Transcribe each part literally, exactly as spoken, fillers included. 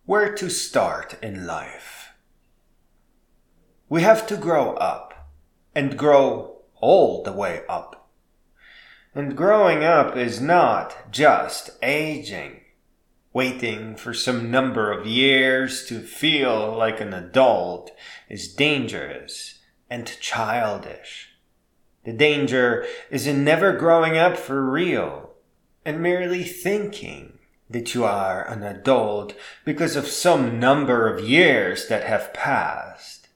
Where to start in life? We have to grow up, and grow all the way up. And growing up is not just aging, waiting for some number of years to feel like an adult is dangerous and childish. The danger is in never growing up for real, and merely thinking that you are an adult because of some number of years that have passed.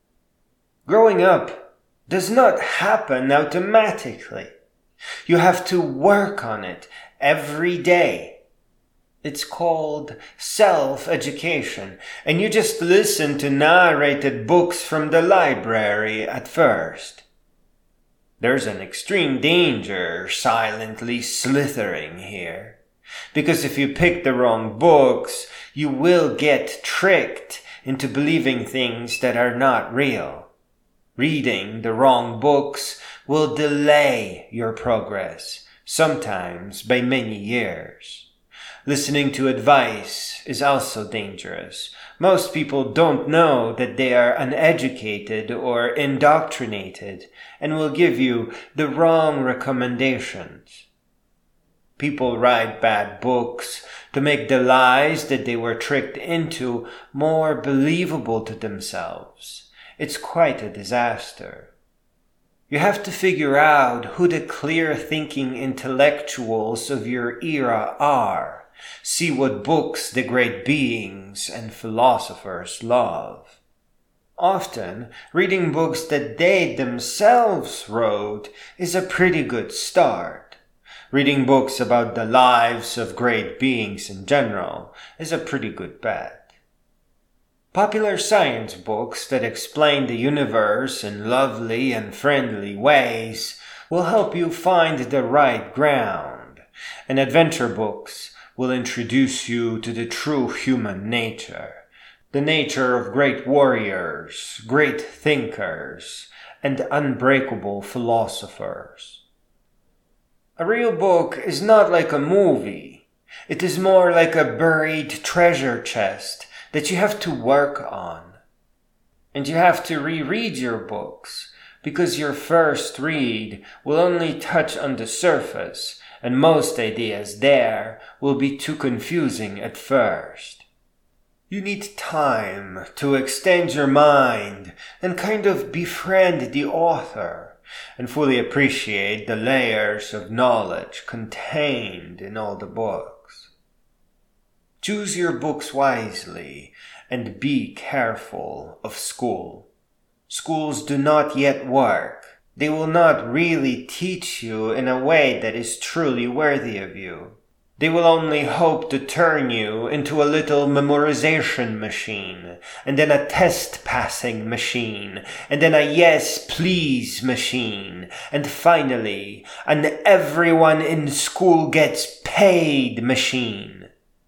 Growing up does not happen automatically. You have to work on it every day. It's called self-education, and you just listen to narrated books from the library at first. There's an extreme danger silently slithering here. Because if you pick the wrong books, you will get tricked into believing things that are not real. Reading the wrong books will delay your progress, sometimes by many years. Listening to advice is also dangerous. Most people don't know that they are uneducated or indoctrinated and will give you the wrong recommendations. People write bad books to make the lies that they were tricked into more believable to themselves. It's quite a disaster. You have to figure out who the clear-thinking intellectuals of your era are. See what books the great beings and philosophers love. Often, reading books that they themselves wrote is a pretty good start. Reading books about the lives of great beings in general is a pretty good bet. Popular science books that explain the universe in lovely and friendly ways will help you find the right ground, and adventure books will introduce you to the true human nature, the nature of great warriors, great thinkers, and unbreakable philosophers. A real book is not like a movie. It is more like a buried treasure chest that you have to work on. And you have to reread your books, because your first read will only touch on the surface, and most ideas there will be too confusing at first. You need time to extend your mind and kind of befriend the author, and fully appreciate the layers of knowledge contained in all the books. Choose your books wisely and be careful of school. Schools do not yet work. They will not really teach you in a way that is truly worthy of you. They will only hope to turn you into a little memorization machine, and then a test-passing machine, and then a yes-please machine, and finally, an everyone in school gets paid machine.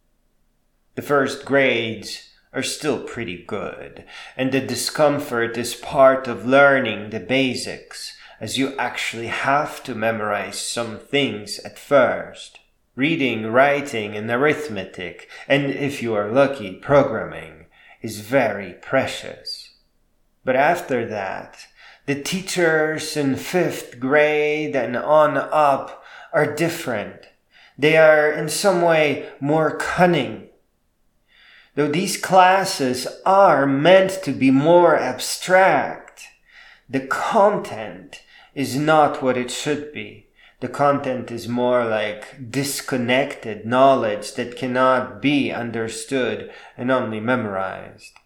The first grades are still pretty good, and the discomfort is part of learning the basics, as you actually have to memorize some things at first. Reading, writing, and arithmetic, and if you are lucky, programming, is very precious. But after that, the teachers in fifth grade and on up are different. They are in some way more cunning. Though these classes are meant to be more abstract, the content is not what it should be. The content is more like disconnected knowledge that cannot be understood and only memorized.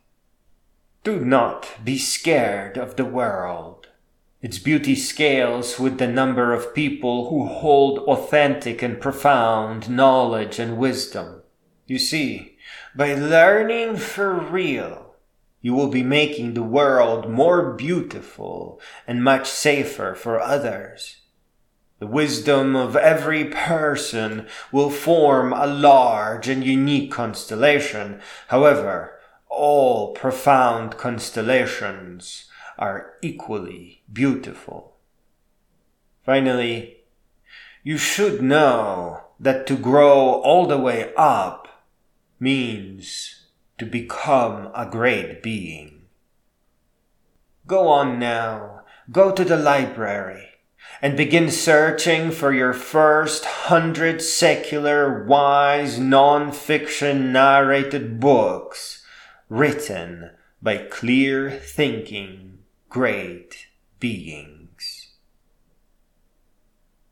Do not be scared of the world. Its beauty scales with the number of people who hold authentic and profound knowledge and wisdom. You see, by learning for real, you will be making the world more beautiful and much safer for others. The wisdom of every person will form a large and unique constellation. However, all profound constellations are equally beautiful. Finally, you should know that to grow all the way up means to become a great being. Go on now, go to the library, and begin searching for your first hundred secular, wise, non-fiction narrated books written by clear-thinking, great beings.